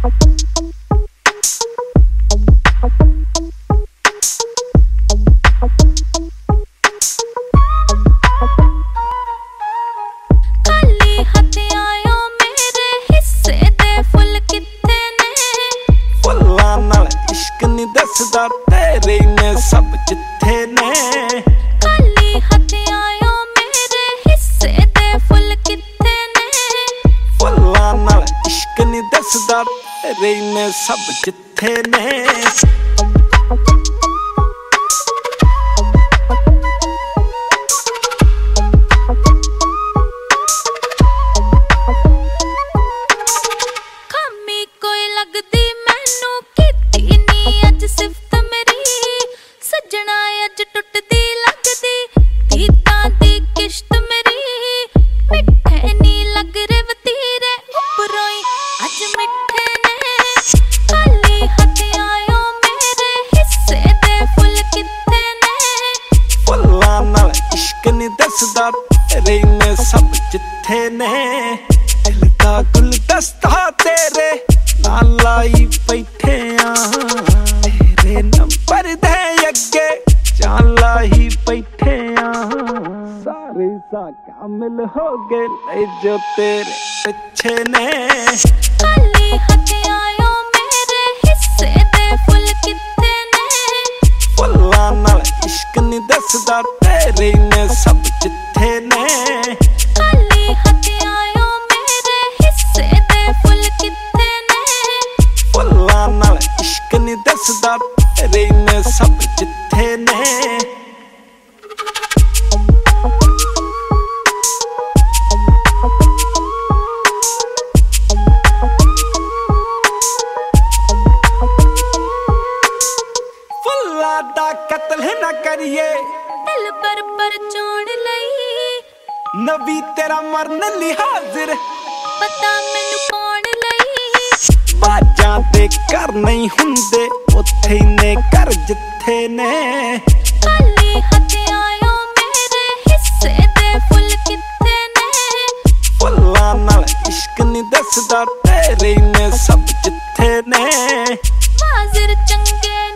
दसदा तेरे ने सब जिथे ने खाली हथ आयो मेरे हिस्से दे फुल किथे ने फुल्लां नाल इश्क नहीं दसदा तेरे ने सब जिथे ने दसदा तेरे ने सब जिथे ने दिल दा गुलदस्ता तेरे नाल लाई बैठे तेरे नंबर दे अगे जान लाई बैठे सारे सा कामिल हो गए ले जो तेरे पिछे ने खाली हथ आयो मेरे हिस्से दे फुल किथे ने फुल्लां नाल इश्क नहीं दसदा तेरे ने सब जिथे ने खाली हथ आयो मेरे हिस्से दे फुल किथे ने फुल्लां नाल इश्क नहीं दसदा तेरे ने सब जिथे ने फुल्लां दा कत्ल ना करिए दिल पर चोण लई नबी तेरा मरन लई हाजिर पता मैनू कौन लई बाजां ते घर नहीं हुंदे उत्थे ने घर जिथे ने खाली हथ आयो मेरे हिस्से दे फुल किथे ने फुल्लां नाल इश्क नहीं दसदा तेरे ने सब जिथे ने हाजिर चंगे